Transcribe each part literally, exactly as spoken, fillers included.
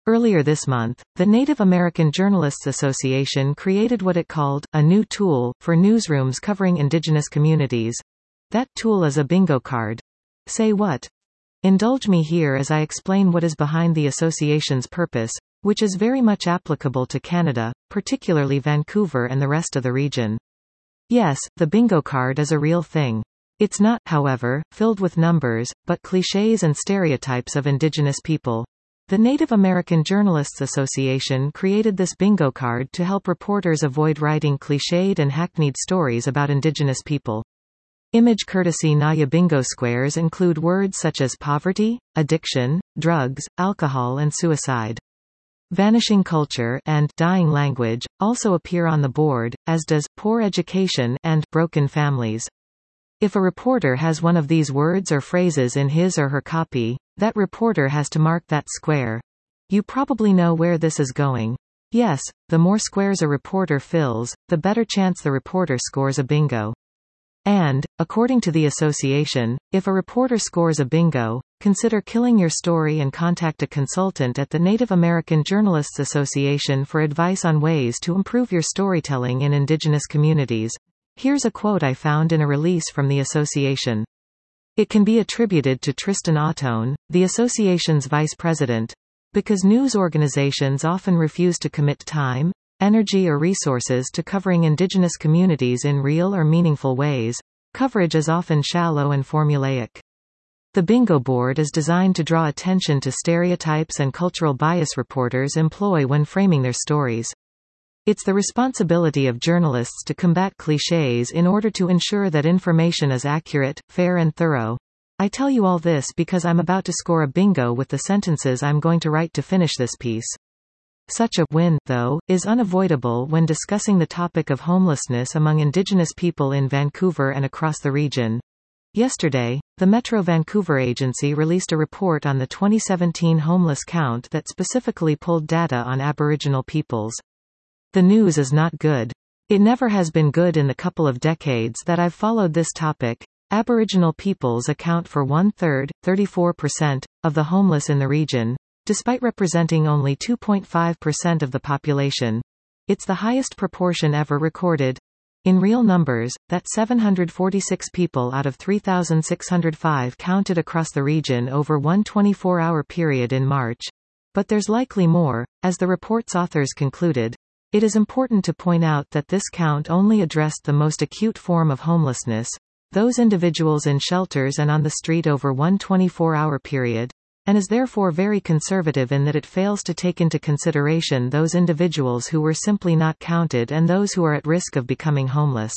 Earlier this month, the Native American Journalists Association created what it called a new tool for newsrooms covering indigenous communities. That tool is a bingo card. Say what? Indulge me here as I explain what is behind the association's purpose, which is very much applicable to Canada, particularly Vancouver and the rest of the region. Yes, the bingo card is a real thing. It's not, however, filled with numbers, but clichés and stereotypes of Indigenous people. The Native American Journalists Association created this bingo card to help reporters avoid writing cliched and hackneyed stories about Indigenous people. Image courtesy Naya bingo squares include words such as poverty, addiction, drugs, alcohol and suicide. Vanishing culture and dying language also appear on the board, as does poor education and broken families. If a reporter has one of these words or phrases in his or her copy, that reporter has to mark that square. You probably know where this is going. Yes, the more squares a reporter fills, the better chance the reporter scores a bingo. And, according to the association, if a reporter scores a bingo, consider killing your story and contact a consultant at the Native American Journalists Association for advice on ways to improve your storytelling in Indigenous communities. Here's a quote I found in a release from the association. It can be attributed to Tristan Ottone, the association's vice president. Because news organizations often refuse to commit time, energy or resources to covering Indigenous communities in real or meaningful ways, coverage is often shallow and formulaic. The bingo board is designed to draw attention to stereotypes and cultural bias reporters employ when framing their stories. It's the responsibility of journalists to combat clichés in order to ensure that information is accurate, fair and thorough. I tell you all this because I'm about to score a bingo with the sentences I'm going to write to finish this piece. Such a win, though, is unavoidable when discussing the topic of homelessness among Indigenous people in Vancouver and across the region. Yesterday, the Metro Vancouver Agency released a report on the twenty seventeen homeless count that specifically pulled data on Aboriginal peoples. The news is not good. It never has been good in the couple of decades that I've followed this topic. Aboriginal peoples account for one-third, thirty-four percent, of the homeless in the region, despite representing only two point five percent of the population. It's the highest proportion ever recorded. In real numbers, that seven hundred forty-six people out of three thousand six hundred five counted across the region over one twenty-four hour period in March. But there's likely more, as the report's authors concluded. It is important to point out that this count only addressed the most acute form of homelessness, those individuals in shelters and on the street over one twenty-four hour period, and is therefore very conservative in that it fails to take into consideration those individuals who were simply not counted and those who are at risk of becoming homeless.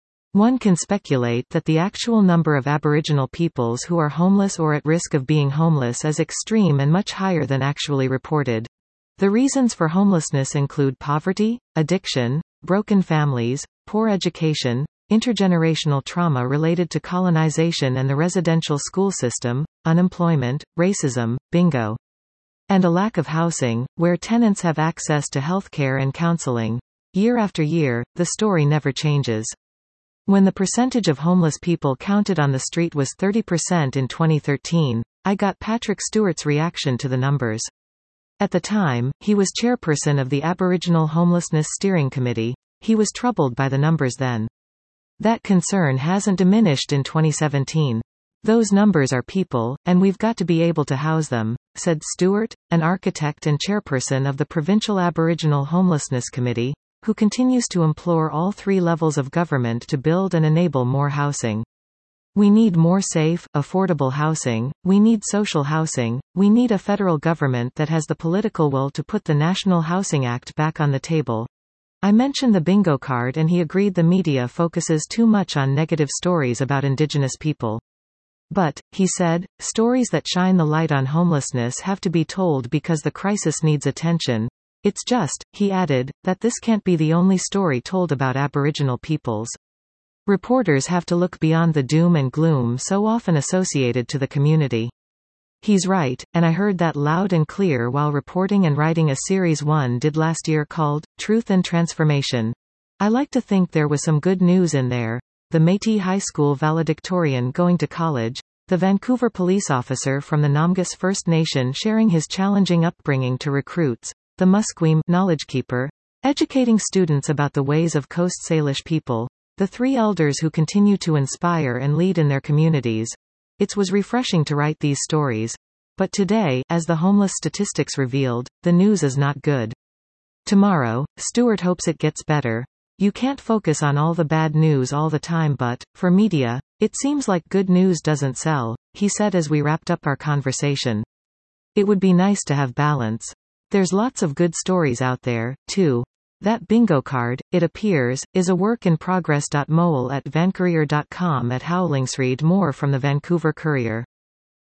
One can speculate that the actual number of Aboriginal peoples who are homeless or at risk of being homeless is extreme and much higher than actually reported. The reasons for homelessness include poverty, addiction, broken families, poor education, intergenerational trauma related to colonization and the residential school system, unemployment, racism, bingo, and a lack of housing, where tenants have access to healthcare and counseling. Year after year, the story never changes. When the percentage of homeless people counted on the street was thirty percent in twenty thirteen, I got Patrick Stewart's reaction to the numbers. At the time, he was chairperson of the Aboriginal Homelessness Steering Committee. He was troubled by the numbers then. That concern hasn't diminished in twenty seventeen. Those numbers are people, and we've got to be able to house them, said Stewart, an architect and chairperson of the Provincial Aboriginal Homelessness Committee, who continues to implore all three levels of government to build and enable more housing. We need more safe, affordable housing, we need social housing, we need a federal government that has the political will to put the National Housing Act back on the table. I mentioned the bingo card and he agreed the media focuses too much on negative stories about Indigenous people. But, he said, stories that shine the light on homelessness have to be told because the crisis needs attention. It's just, he added, that this can't be the only story told about Aboriginal peoples. Reporters have to look beyond the doom and gloom so often associated to the community. He's right, and I heard that loud and clear while reporting and writing a series one did last year called, Truth and Transformation. I like to think there was some good news in there. The Métis High School valedictorian going to college, The Vancouver police officer from the Namgas First Nation sharing his challenging upbringing to recruits. The Musqueam knowledge keeper, educating students about the ways of Coast Salish people. The three elders who continue to inspire and lead in their communities. It was refreshing to write these stories. But today, as the homeless statistics revealed, the news is not good. Tomorrow, Stewart hopes it gets better. You can't focus on all the bad news all the time, but, for media, it seems like good news doesn't sell, he said as we wrapped up our conversation. It would be nice to have balance. There's lots of good stories out there, too. That bingo card, it appears, is a work in progress. Mole at vancourier dot com at Howlingsread. More from the Vancouver Courier.